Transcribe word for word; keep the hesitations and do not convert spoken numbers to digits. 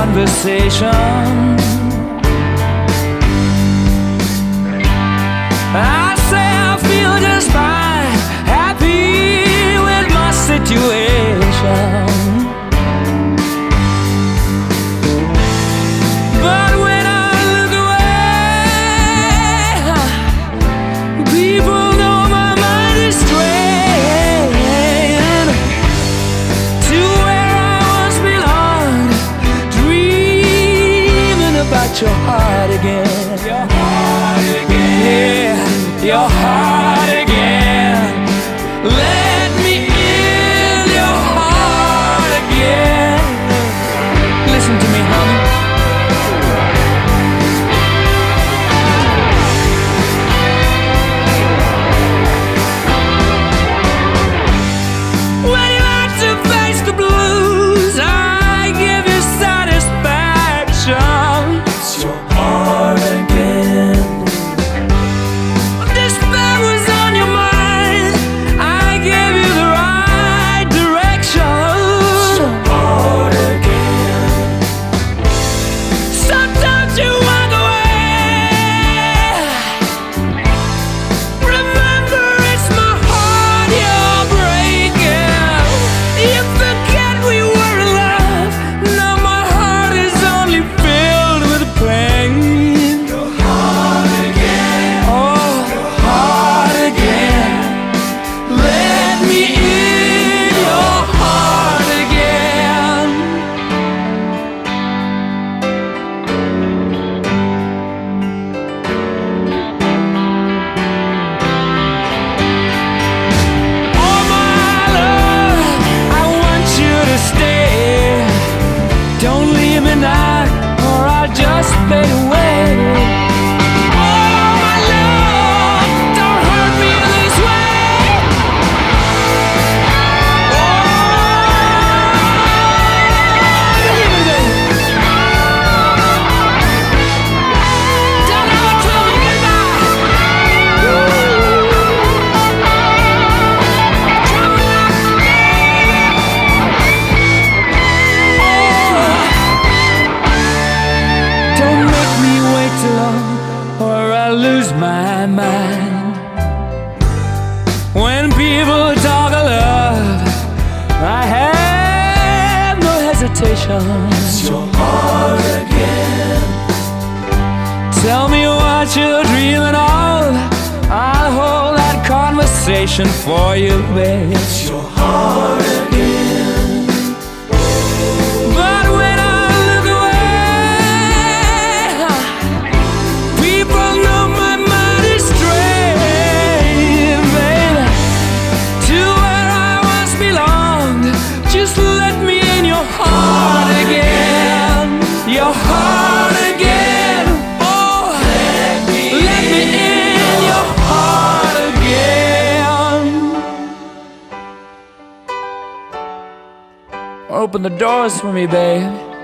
conversation. I say I feel just fine, happy with my situation. But when I look away, people know my mind is straying to where I once belonged, dreaming about your heart again. Your heart again. Yeah, your heart again. Let me in your heart again. Listen to me, honey. When you have to face the blues, I give you satisfaction. It's your heart again. Despair was on your mind, I gave you the right direction. It's your heart again. Sometimes you walk away. Remember, it's my heart you're breaking. You forget we were in love. Now my heart is only filled with pain. Your heart again. Oh, your heart again. Let me in your heart again. Oh my love, I want you to stay. Don't leave me now, or I'll just fade away. Oh my love, don't hurt me this way. Oh, leave me there. Don't ever tell me goodbye. Don't make me wait too long, or I'll lose my mind. When people talk of love, I have no hesitation. It's your heart again. Tell me what you're dreaming of, I'll hold that conversation for you, babe. It's your heart again. But when I look away, people know my mind is straying, baby, to where I once belonged. Just let me in your heart again. Your heart again. Oh, let me in your heart again. Open the doors for me, babe.